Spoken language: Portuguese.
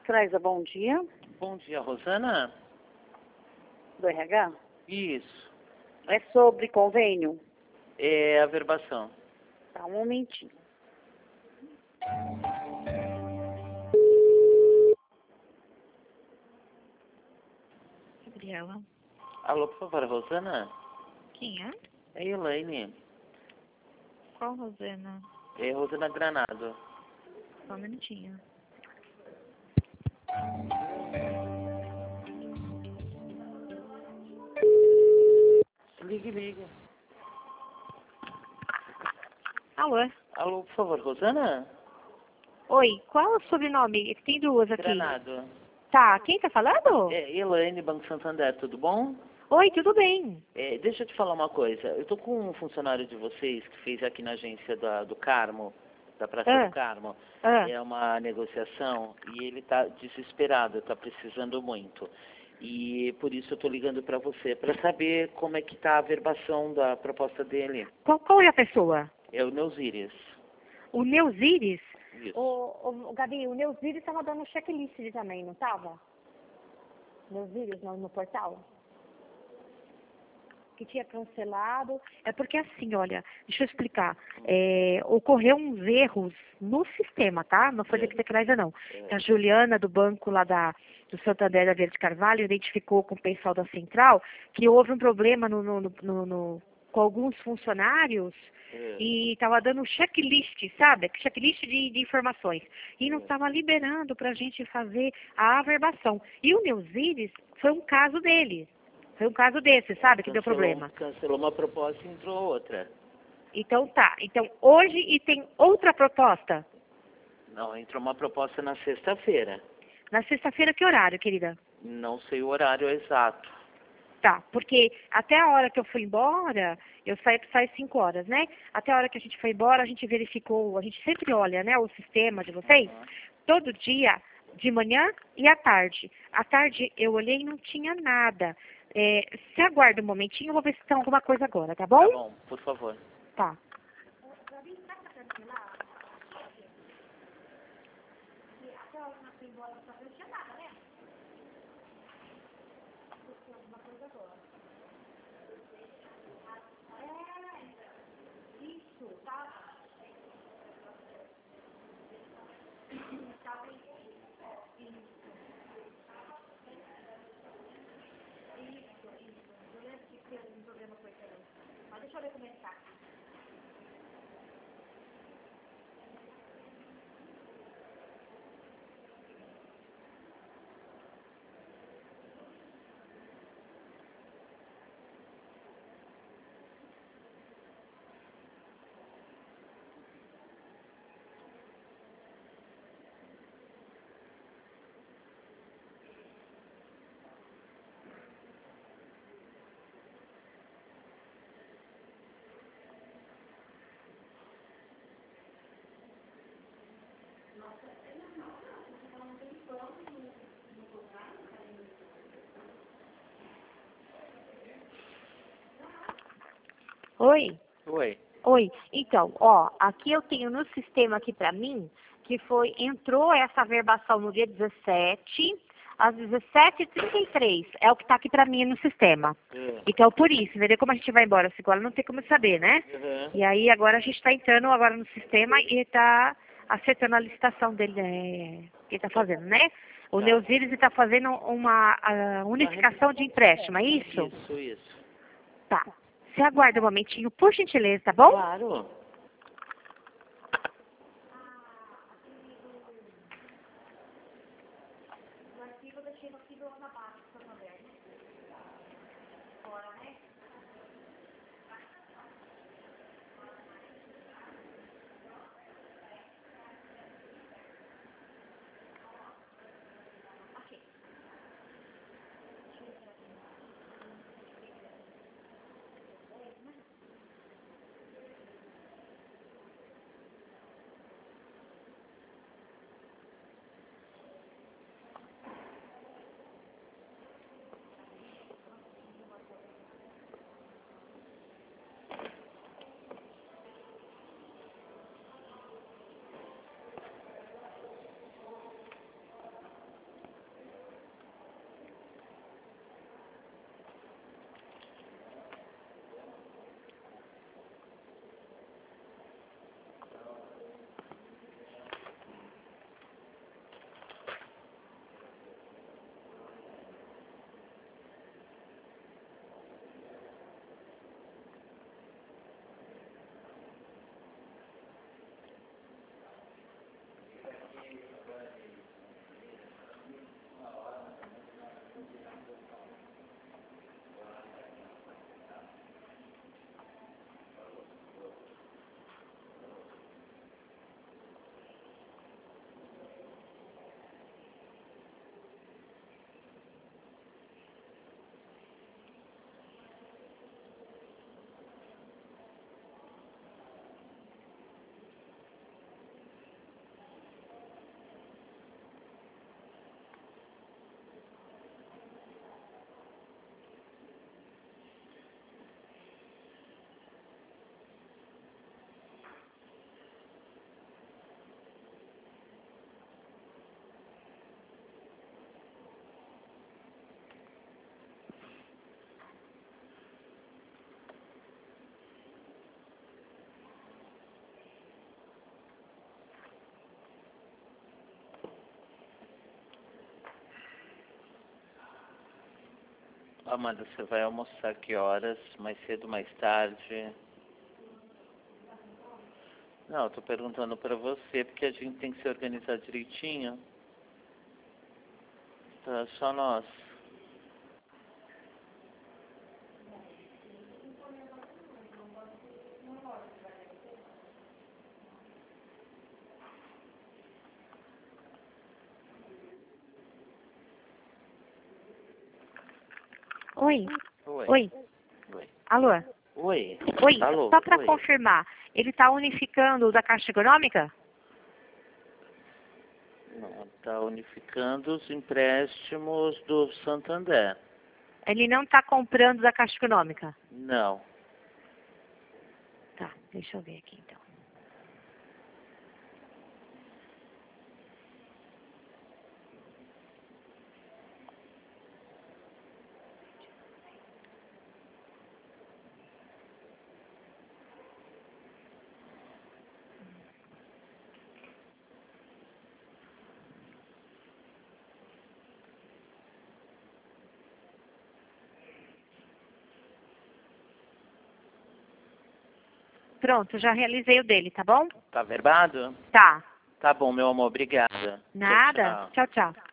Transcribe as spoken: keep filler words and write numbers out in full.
Fraisa, bom dia. Bom dia, Rosana? Do R H? Isso. É sobre convênio? É a verbação. Tá, um momentinho. Gabriela. Alô, por favor, Rosana? Quem é? É Elaine. Qual Rosana? É Rosana Granado. Só um minutinho. Ligue, ligue. Alô? Alô, por favor, Rosana? Oi, qual é o sobrenome? Tem duas aqui. Granado. Tá, quem tá falando? É Elaine, Banco Santander, tudo bom? Oi, tudo bem? É, deixa eu te falar uma coisa. Eu tô com um funcionário de vocês que fez aqui na agência da, do Carmo, da Praça Ah. do Carmo. Ah. É uma negociação e ele tá desesperado, tá precisando muito. E por isso eu tô ligando para você, para saber como é que tá a verbação da proposta dele. Qual, qual é a pessoa? É o Neusíris. O Neusíris? Isso. O, o, o Gabi, o Neusíris estava dando checklist também, não estava? Neusíris no, no portal? Que tinha cancelado. É porque assim, olha, deixa eu explicar. É, ocorreu uns erros no sistema, tá? Não foi É. daqui da Craiza, não. É. A Juliana, do banco lá da, do Santander da Verde Carvalho, identificou com o pessoal da Central que houve um problema no, no, no, no, com alguns funcionários É. e estava dando checklist, sabe? Checklist de, de informações. E não É. estava liberando para a gente fazer a averbação. E o Neusíris foi um caso dele. Foi um caso desse, sabe, que deu Cancelou- problema. Cancelou uma proposta e entrou outra. Então tá. Então hoje e tem outra proposta. Não, entrou uma proposta na sexta-feira. Na sexta-feira, que horário, querida? Não sei o horário exato. Tá, porque até a hora que eu fui embora, eu saí sai cinco horas, né? Até a hora que a gente foi embora, a gente verificou, a gente sempre olha, né, o sistema de vocês, Uhum. todo dia, de manhã e à tarde. À tarde eu olhei e não tinha nada. É, se aguarda um momentinho, eu vou ver se tem alguma coisa agora, tá bom? Tá bom, por favor. Tá. Oi? Oi. Oi, então, ó, aqui eu tenho no sistema aqui pra mim, que foi, entrou essa verbação no dia dezessete, às dezessete e trinta e três, é o que tá aqui pra mim no sistema. É. Então, por isso, entendeu? Como a gente vai embora às cinco horas, não tem como saber, né? Uhum. E aí, agora a gente tá entrando agora no sistema e tá acertando a licitação dele, é, que ele tá fazendo, né? O Tá. Neusíris está fazendo uma a, unificação de empréstimo, é isso? Isso, isso. Tá. Você aguarda um momentinho, por gentileza, tá bom? Claro. Amanda, você vai almoçar que horas? Mais cedo, mais tarde? Não, eu tô perguntando pra você, porque a gente tem que se organizar direitinho. Tá, só nós. Oi. Oi. Oi. Oi. Alô? Oi. Oi, Alô? só para Oi. confirmar, ele está unificando o da Caixa Econômica? Não, tá unificando os empréstimos do Santander. Ele não está comprando da Caixa Econômica? Não. Tá, deixa eu ver aqui então. Pronto, já realizei o dele, tá bom? Tá verbado? Tá. Tá bom, meu amor, obrigada. Nada. Tchau, tchau. Tchau, tchau.